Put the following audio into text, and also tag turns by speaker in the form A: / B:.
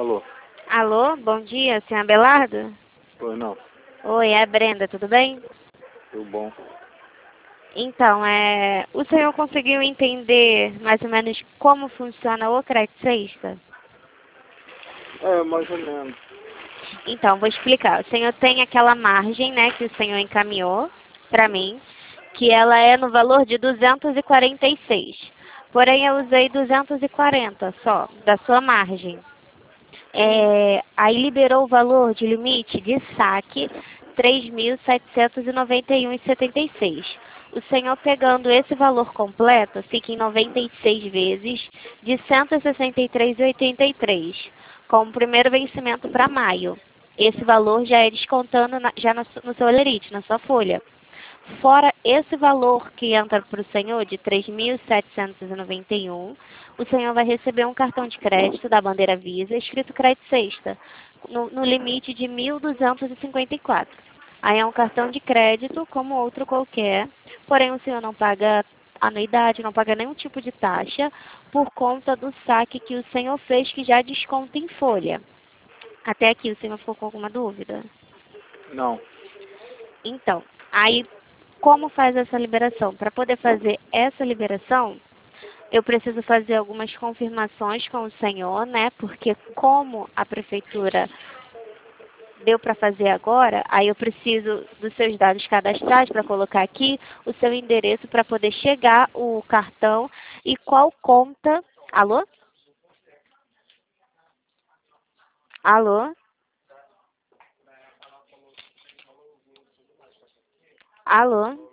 A: Alô?
B: Alô, bom dia, senhor Abelardo?
A: Oi, não.
B: Oi, é a Brenda, tudo bem?
A: Tudo bom.
B: Então, o senhor conseguiu entender mais ou menos como funciona o crédito sexta?
A: É, mais ou menos.
B: Então, vou explicar. O senhor tem aquela margem, né, que o senhor encaminhou para mim, que ela é no valor de 246. Porém, eu usei 240 só, da sua margem. Aí liberou o valor de limite de saque 3.791,76. O senhor pegando esse valor completo, fica em 96 vezes de 163,83, com o primeiro vencimento para maio. Esse valor já é descontando no seu olerite, na sua folha. Fora esse valor que entra para o senhor de 3.791, o senhor vai receber um cartão de crédito da bandeira Visa escrito crédito sexta, no limite de 1.254. Aí é um cartão de crédito como outro qualquer, porém o senhor não paga anuidade, não paga nenhum tipo de taxa por conta do saque que o senhor fez, que já desconta em folha. Até aqui o senhor ficou com alguma dúvida?
A: Não.
B: Então, aí como faz essa liberação? Para poder fazer essa liberação, eu preciso fazer algumas confirmações com o senhor, né? Porque como a prefeitura deu para fazer agora, aí eu preciso dos seus dados cadastrais para colocar aqui o seu endereço para poder chegar o cartão e qual conta. Alô? Alô? Alô?